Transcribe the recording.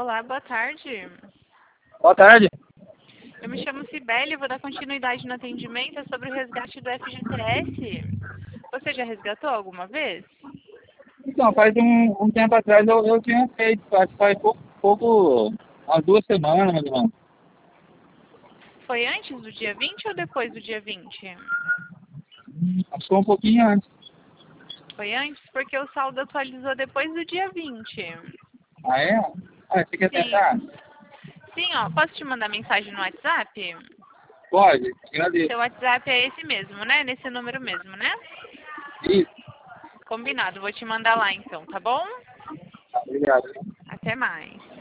Olá, boa tarde. Boa tarde. Eu me chamo Cibele e vou dar continuidade no atendimento sobre o resgate do FGTS. Você já resgatou alguma vez? Então, faz um tempo atrás eu tinha feito, acho que faz pouco, umas 2 semanas, mais ou menos. Foi antes do dia 20 ou depois do dia 20? Acho que foi um pouquinho antes. Foi antes porque o saldo atualizou depois do dia 20. Ah, é? Ah, você quer tentar? Sim, ó, posso te mandar mensagem no WhatsApp? Pode, agradeço. Seu WhatsApp é esse mesmo, né? Nesse número mesmo, né? Isso, Combinado, vou te mandar lá então, tá bom? obrigado. Até mais.